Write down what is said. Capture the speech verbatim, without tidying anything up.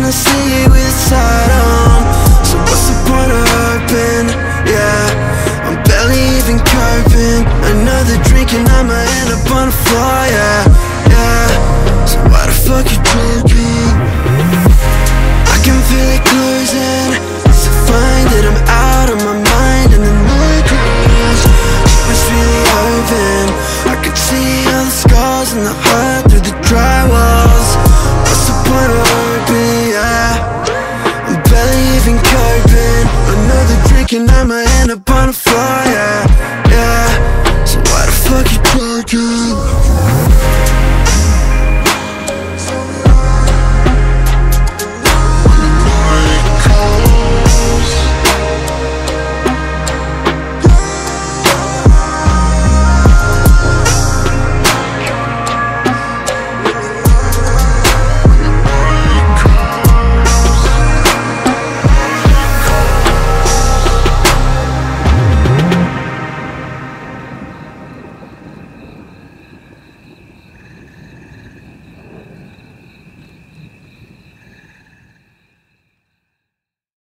I see with sight on. So what's the point of hoping? Yeah, I'm barely even coping. Another drink and I might end up on the floor. Yeah, yeah. So why the fuck you drinking? I can feel it closing. It's a find that I'm out of my mind, and the night grows. It was really open. I could see all the scars and the hurt through the dry walls. What's the point of hoping? Yeah, I'm barely even coping. Another drink and I might end up on the floor. Yeah.